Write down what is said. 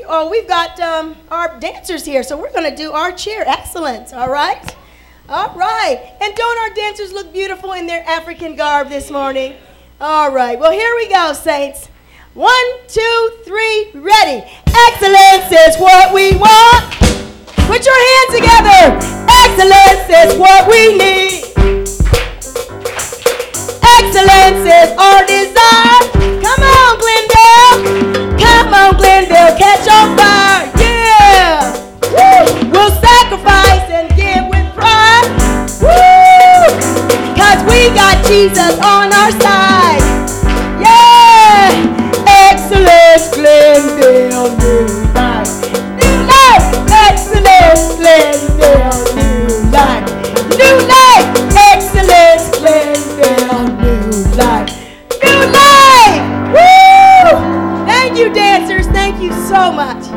we've got our dancers here, so we're going to do our cheer excellence, all right? All right. And don't our dancers look beautiful in their African garb this morning? All right. Well, here we go, saints. 1, 2, 3, ready. Excellence is what we want. Put your hands together. Excellence is what we need. Excellence is our desire. Come on, Glendale. Come on, Glendale. Catch on fire. Yeah. Woo. We'll sacrifice and give with pride. Woo. Because we got Jesus on our side. Yeah. Excellence, Glendale, new life. New life. Excellence, Glendale, new life. New life. Excellence, Glendale, new life. New life. Woo! Thank you, dancers. Thank you so much.